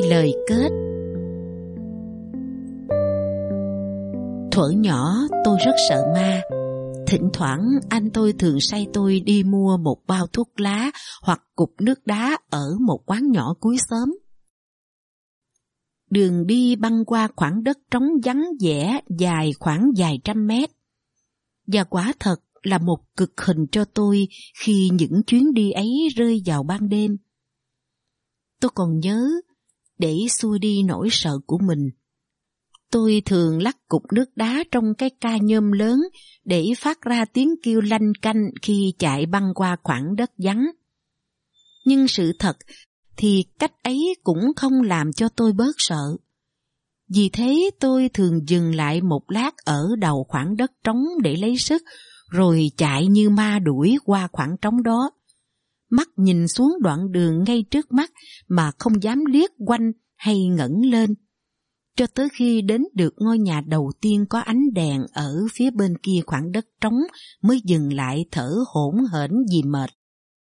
Lời kết. Thuở nhỏ tôi rất sợ ma. Thỉnh thoảng anh tôi thường sai tôi đi mua một bao thuốc lá hoặc cục nước đá ở một quán nhỏ cuối xóm. Đường đi băng qua khoảng đất trống vắng vẻ dài khoảng vài trăm mét. Và quả thật là một cực hình cho tôi khi những chuyến đi ấy rơi vào ban đêm. Tôi còn nhớ, để xua đi nỗi sợ của mình, tôi thường lắc cục nước đá trong cái ca nhôm lớn để phát ra tiếng kêu lanh canh khi chạy băng qua khoảng đất vắng. Nhưng sự thật thì cách ấy cũng không làm cho tôi bớt sợ. Vì thế tôi thường dừng lại một lát ở đầu khoảng đất trống để lấy sức, rồi chạy như ma đuổi qua khoảng trống đó. Mắt nhìn xuống đoạn đường ngay trước mắt mà không dám liếc quanh hay ngẩng lên, cho tới khi đến được ngôi nhà đầu tiên có ánh đèn ở phía bên kia khoảng đất trống mới dừng lại thở hổn hển vì mệt.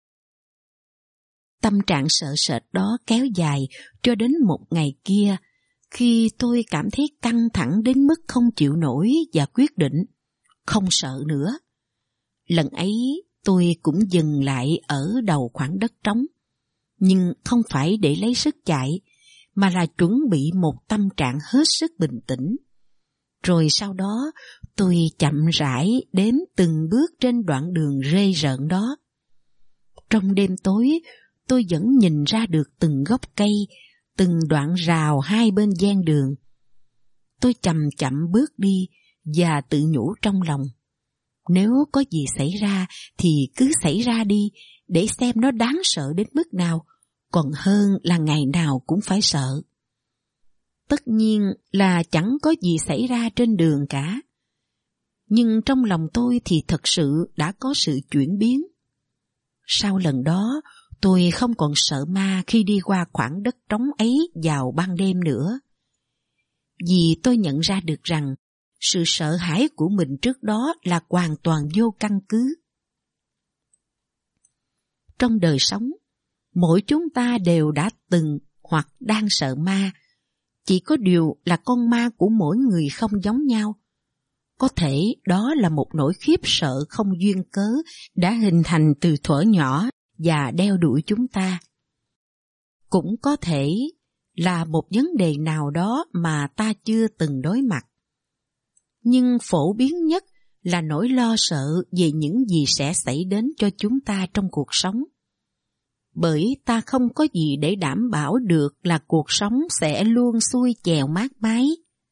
Tâm trạng sợ sệt đó kéo dài cho đến một ngày kia, khi tôi cảm thấy căng thẳng đến mức không chịu nổi và quyết định không sợ nữa. Lần ấy tôi cũng dừng lại ở đầu khoảng đất trống, nhưng không phải để lấy sức chạy, mà là chuẩn bị một tâm trạng hết sức bình tĩnh. Rồi sau đó tôi chậm rãi đếm từng bước trên đoạn đường rê rợn đó. Trong đêm tối, tôi vẫn nhìn ra được từng gốc cây, từng đoạn rào hai bên ven đường. Tôi chậm chậm bước đi và tự nhủ trong lòng, nếu có gì xảy ra thì cứ xảy ra đi, để xem nó đáng sợ đến mức nào, còn hơn là ngày nào cũng phải sợ. Tất nhiên là chẳng có gì xảy ra trên đường cả. Nhưng trong lòng tôi thì thật sự đã có sự chuyển biến. Sau lần đó, tôi không còn sợ ma khi đi qua khoảng đất trống ấy vào ban đêm nữa. Vì tôi nhận ra được rằng sự sợ hãi của mình trước đó là hoàn toàn vô căn cứ. Trong đời sống, mỗi chúng ta đều đã từng hoặc đang sợ ma. Chỉ có điều là con ma của mỗi người không giống nhau. Có thể đó là một nỗi khiếp sợ không duyên cớ đã hình thành từ thuở nhỏ và đeo đuổi chúng ta. Cũng có thể là một vấn đề nào đó mà ta chưa từng đối mặt. Nhưng phổ biến nhất là nỗi lo sợ về những gì sẽ xảy đến cho chúng ta trong cuộc sống. Bởi ta không có gì để đảm bảo được là cuộc sống sẽ luôn xuôi chèo mát mái.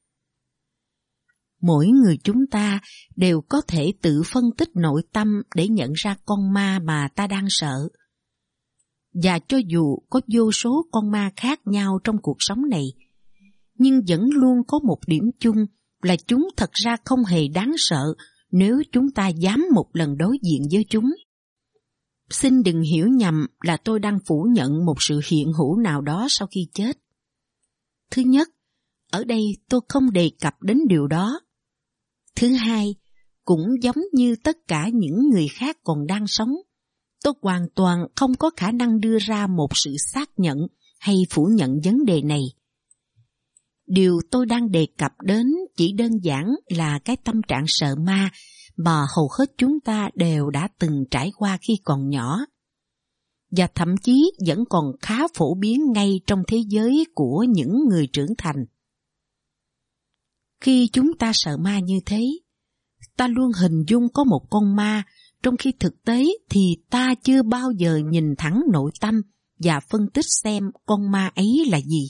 Mỗi người chúng ta đều có thể tự phân tích nội tâm để nhận ra con ma mà ta đang sợ. Và cho dù có vô số con ma khác nhau trong cuộc sống này, nhưng vẫn luôn có một điểm chung là chúng thật ra không hề đáng sợ nếu chúng ta dám một lần đối diện với chúng. Xin đừng hiểu nhầm là tôi đang phủ nhận một sự hiện hữu nào đó sau khi chết. Thứ nhất, ở đây tôi không đề cập đến điều đó. Thứ hai, cũng giống như tất cả những người khác còn đang sống, tôi hoàn toàn không có khả năng đưa ra một sự xác nhận hay phủ nhận vấn đề này. Điều tôi đang đề cập đến chỉ đơn giản là cái tâm trạng sợ ma mà hầu hết chúng ta đều đã từng trải qua khi còn nhỏ, và thậm chí vẫn còn khá phổ biến ngay trong thế giới của những người trưởng thành. Khi chúng ta sợ ma như thế, ta luôn hình dung có một con ma, trong khi thực tế thì ta chưa bao giờ nhìn thẳng nội tâm và phân tích xem con ma ấy là gì.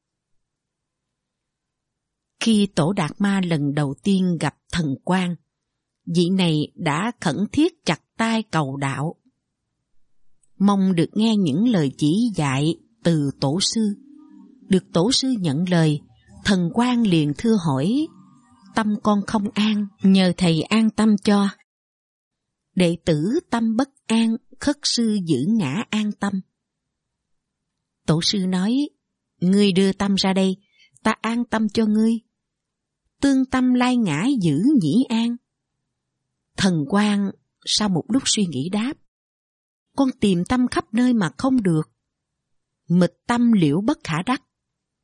Khi Tổ Đạt Ma lần đầu tiên gặp Thần Quang, vị này đã khẩn thiết chặt tay cầu đạo, mong được nghe những lời chỉ dạy từ tổ sư. Được tổ sư nhận lời, Thần Quang liền thưa hỏi: tâm con không an, nhờ thầy an tâm cho. Đệ tử tâm bất an, khất sư giữ ngã an tâm. Tổ sư nói: ngươi đưa tâm ra đây, ta an tâm cho ngươi. Tương tâm lai ngã giữ nhĩ an. Thần Quang sau một lúc suy nghĩ đáp: con tìm tâm khắp nơi mà không được. Mịch tâm liễu bất khả đắc.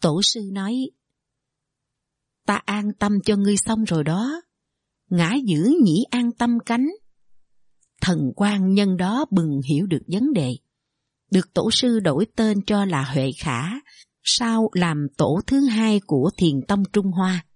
Tổ sư nói, ta an tâm cho ngươi xong rồi đó, ngã giữ nhĩ an tâm cánh. Thần quan nhân đó bừng hiểu được vấn đề, được tổ sư đổi tên cho là Huệ Khả, sau làm tổ thứ hai của Thiền tông Trung Hoa.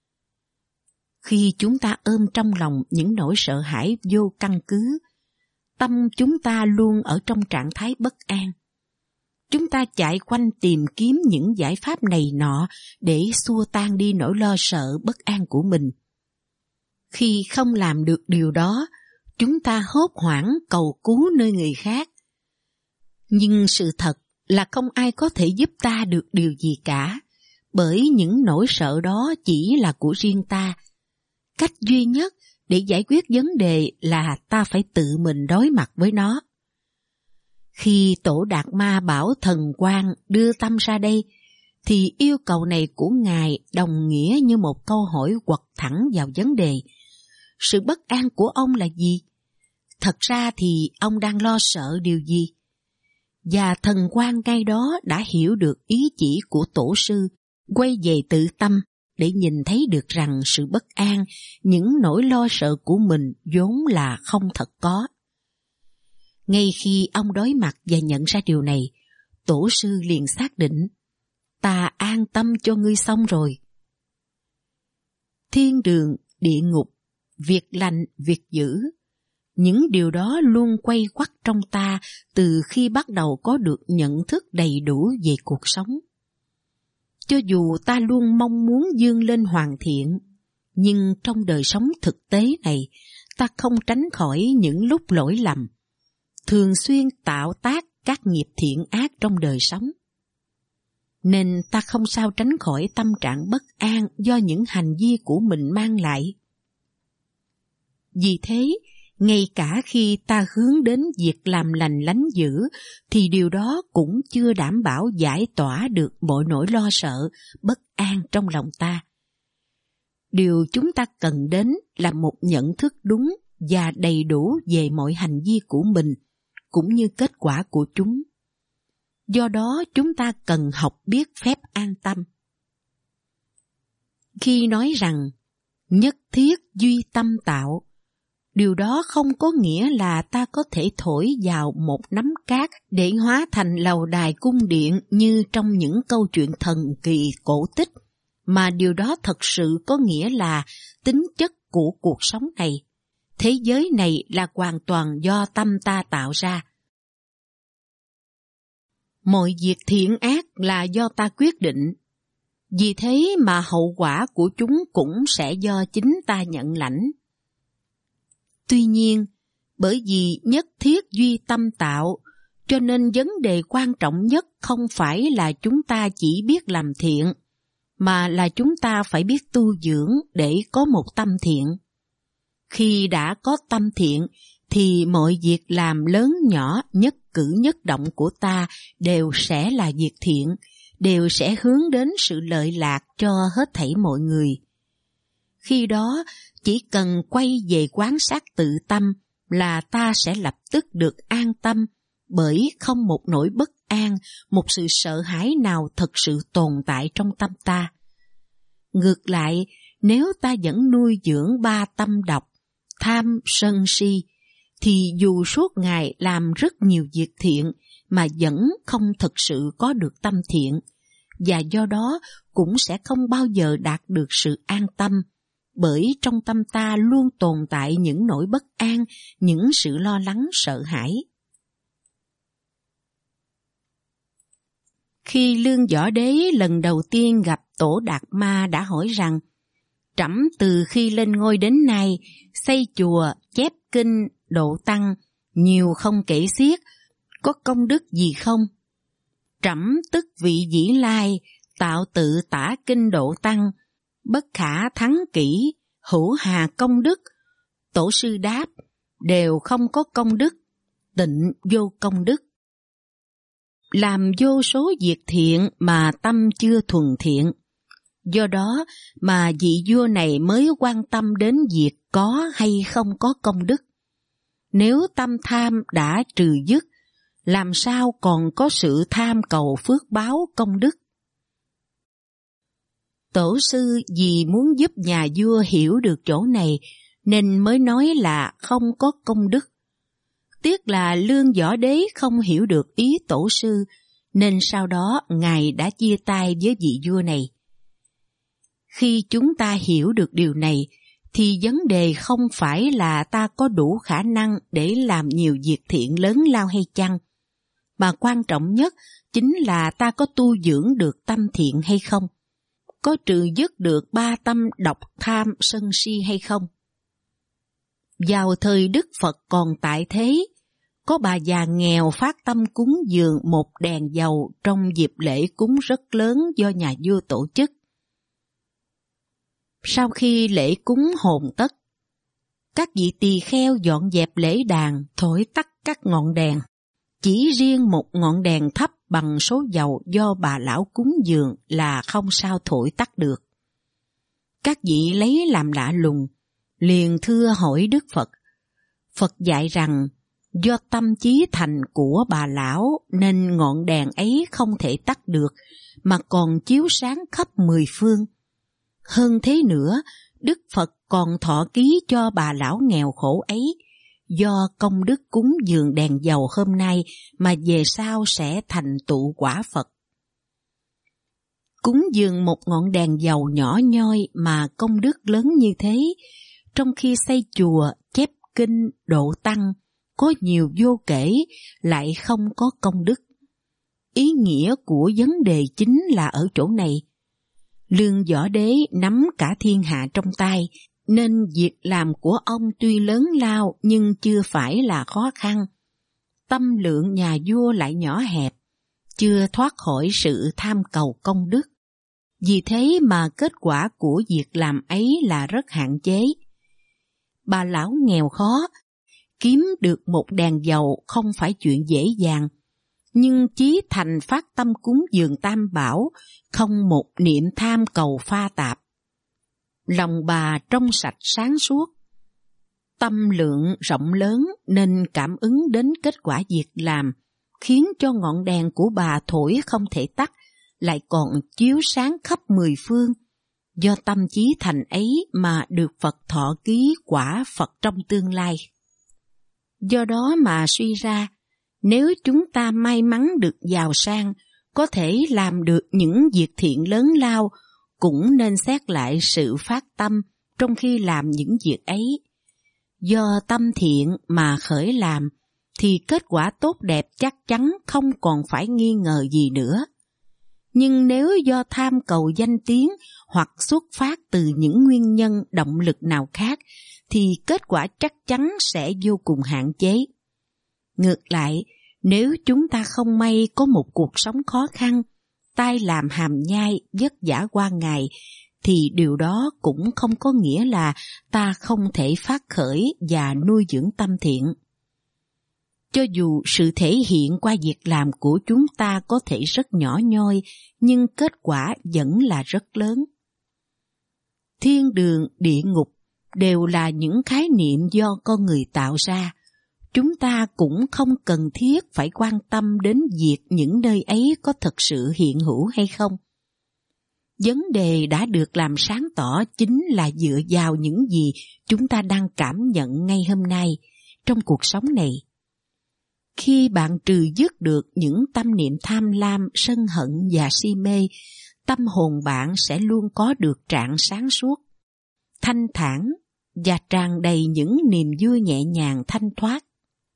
Khi chúng ta ôm trong lòng những nỗi sợ hãi vô căn cứ, tâm chúng ta luôn ở trong trạng thái bất an. Chúng ta chạy quanh tìm kiếm những giải pháp này nọ để xua tan đi nỗi lo sợ bất an của mình. Khi không làm được điều đó, chúng ta hốt hoảng cầu cứu nơi người khác. Nhưng sự thật là không ai có thể giúp ta được điều gì cả, bởi những nỗi sợ đó chỉ là của riêng ta. Cách duy nhất để giải quyết vấn đề là ta phải tự mình đối mặt với nó. Khi Tổ Đạt Ma bảo thần quan đưa tâm ra đây, thì yêu cầu này của Ngài đồng nghĩa như một câu hỏi quật thẳng vào vấn đề. Sự bất an của ông là gì? Thật ra thì ông đang lo sợ điều gì? Và thần quan ngay đó đã hiểu được ý chỉ của tổ sư, quay về tự tâm để nhìn thấy được rằng sự bất an, những nỗi lo sợ của mình vốn là không thật có. Ngay khi ông đối mặt và nhận ra điều này, tổ sư liền xác định, ta an tâm cho ngươi xong rồi. Thiên đường, địa ngục, việc lành, việc dữ, những điều đó luôn quay quắt trong ta từ khi bắt đầu có được nhận thức đầy đủ về cuộc sống. Cho dù ta luôn mong muốn vươn lên hoàn thiện, nhưng trong đời sống thực tế này, ta không tránh khỏi những lúc lỗi lầm, thường xuyên tạo tác các nghiệp thiện ác trong đời sống. Nên ta không sao tránh khỏi tâm trạng bất an do những hành vi của mình mang lại. Vì thế, ngay cả khi ta hướng đến việc làm lành lánh dữ, thì điều đó cũng chưa đảm bảo giải tỏa được mọi nỗi lo sợ, bất an trong lòng ta. Điều chúng ta cần đến là một nhận thức đúng và đầy đủ về mọi hành vi của mình, cũng như kết quả của chúng. Do đó chúng ta cần học biết phép an tâm. Khi nói rằng nhất thiết duy tâm tạo, điều đó không có nghĩa là ta có thể thổi vào một nắm cát để hóa thành lầu đài cung điện như trong những câu chuyện thần kỳ cổ tích, mà điều đó thật sự có nghĩa là tính chất của cuộc sống này. Thế giới này là hoàn toàn do tâm ta tạo ra. Mọi việc thiện ác là do ta quyết định. Vì thế mà hậu quả của chúng cũng sẽ do chính ta nhận lãnh. Tuy nhiên, bởi vì nhất thiết duy tâm tạo, cho nên vấn đề quan trọng nhất không phải là chúng ta chỉ biết làm thiện, mà là chúng ta phải biết tu dưỡng để có một tâm thiện. Khi đã có tâm thiện, thì mọi việc làm lớn nhỏ, nhất cử nhất động của ta đều sẽ là việc thiện, đều sẽ hướng đến sự lợi lạc cho hết thảy mọi người. Khi đó, chỉ cần quay về quán sát tự tâm là ta sẽ lập tức được an tâm, bởi không một nỗi bất an, một sự sợ hãi nào thực sự tồn tại trong tâm ta. Ngược lại, nếu ta vẫn nuôi dưỡng ba tâm độc, tham, sân, si, thì dù suốt ngày làm rất nhiều việc thiện mà vẫn không thực sự có được tâm thiện, và do đó cũng sẽ không bao giờ đạt được sự an tâm, bởi trong tâm ta luôn tồn tại những nỗi bất an, những sự lo lắng sợ hãi. Khi Lương Võ Đế lần đầu tiên gặp Tổ Đạt Ma đã hỏi rằng, trẫm từ khi lên ngôi đến nay, xây chùa, chép kinh, độ tăng, nhiều không kể xiết, có công đức gì không? Trẫm tức vị Vĩ Lai, tạo tự tả kinh độ tăng, bất khả thắng kỹ, hữu hà công đức. Tổ sư đáp, đều không có công đức, tịnh vô công đức. Làm vô số việc thiện mà tâm chưa thuần thiện. Do đó mà vị vua này mới quan tâm đến việc có hay không có công đức. Nếu tâm tham đã trừ dứt, làm sao còn có sự tham cầu phước báo công đức? Tổ sư vì muốn giúp nhà vua hiểu được chỗ này nên mới nói là không có công đức. Tiếc là Lương Võ Đế không hiểu được ý tổ sư, nên sau đó ngài đã chia tay với vị vua này. Khi chúng ta hiểu được điều này, thì vấn đề không phải là ta có đủ khả năng để làm nhiều việc thiện lớn lao hay chăng, mà quan trọng nhất chính là ta có tu dưỡng được tâm thiện hay không, có trừ dứt được 3 tâm độc tham sân si hay không. Vào thời Đức Phật còn tại thế, có bà già nghèo phát tâm cúng dường một đèn dầu trong dịp lễ cúng rất lớn do nhà vua tổ chức. Sau khi lễ cúng hồn tất, các vị tỳ kheo dọn dẹp lễ đàn, thổi tắt các ngọn đèn. Chỉ riêng một ngọn đèn thấp bằng số dầu do bà lão cúng dường là không sao thổi tắt được. Các vị lấy làm lạ lùng, liền thưa hỏi Đức Phật. Phật dạy rằng do tâm trí thành của bà lão nên ngọn đèn ấy không thể tắt được, mà còn chiếu sáng khắp 10 phương. Hơn thế nữa, Đức Phật còn thọ ký cho bà lão nghèo khổ ấy, do công đức cúng dường đèn dầu hôm nay mà về sau sẽ thành tựu quả Phật. Cúng dường một ngọn đèn dầu nhỏ nhoi mà công đức lớn như thế, trong khi xây chùa, chép kinh, độ tăng, có nhiều vô kể, lại không có công đức. Ý nghĩa của vấn đề chính là ở chỗ này. Lương Võ Đế nắm cả thiên hạ trong tay, nên việc làm của ông tuy lớn lao nhưng chưa phải là khó khăn. Tâm lượng nhà vua lại nhỏ hẹp, chưa thoát khỏi sự tham cầu công đức. Vì thế mà kết quả của việc làm ấy là rất hạn chế. Bà lão nghèo khó, kiếm được một đèn dầu không phải chuyện dễ dàng, nhưng chí thành phát tâm cúng dường Tam Bảo, không một niệm tham cầu pha tạp. Lòng bà trong sạch sáng suốt, tâm lượng rộng lớn nên cảm ứng đến kết quả việc làm, khiến cho ngọn đèn của bà thổi không thể tắt, lại còn chiếu sáng khắp 10 phương. Do tâm chí thành ấy mà được Phật thọ ký quả Phật trong tương lai. Do đó mà suy ra, nếu chúng ta may mắn được giàu sang, có thể làm được những việc thiện lớn lao, cũng nên xét lại sự phát tâm trong khi làm những việc ấy. Do tâm thiện mà khởi làm, thì kết quả tốt đẹp chắc chắn không còn phải nghi ngờ gì nữa. Nhưng nếu do tham cầu danh tiếng hoặc xuất phát từ những nguyên nhân động lực nào khác, thì kết quả chắc chắn sẽ vô cùng hạn chế. Ngược lại, nếu chúng ta không may có một cuộc sống khó khăn, tai làm hàm nhai, vất vả qua ngày, thì điều đó cũng không có nghĩa là ta không thể phát khởi và nuôi dưỡng tâm thiện. Cho dù sự thể hiện qua việc làm của chúng ta có thể rất nhỏ nhoi, nhưng kết quả vẫn là rất lớn. Thiên đường, địa ngục đều là những khái niệm do con người tạo ra. Chúng ta cũng không cần thiết phải quan tâm đến việc những nơi ấy có thực sự hiện hữu hay không. Vấn đề đã được làm sáng tỏ chính là dựa vào những gì chúng ta đang cảm nhận ngay hôm nay trong cuộc sống này. Khi bạn trừ dứt được những tâm niệm tham lam, sân hận và si mê, tâm hồn bạn sẽ luôn có được trạng sáng suốt, thanh thản và tràn đầy những niềm vui nhẹ nhàng thanh thoát.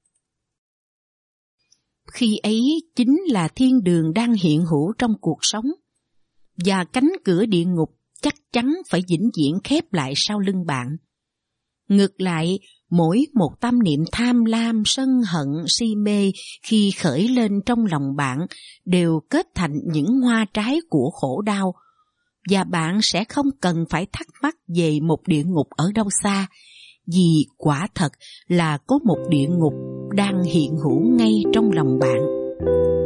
Khi ấy chính là thiên đường đang hiện hữu trong cuộc sống, và cánh cửa địa ngục chắc chắn phải vĩnh viễn khép lại sau lưng bạn. Ngược lại, mỗi một tâm niệm tham lam, sân hận, si mê khi khởi lên trong lòng bạn đều kết thành những hoa trái của khổ đau, và bạn sẽ không cần phải thắc mắc về một địa ngục ở đâu xa, vì quả thật là có một địa ngục đang hiện hữu ngay trong lòng bạn.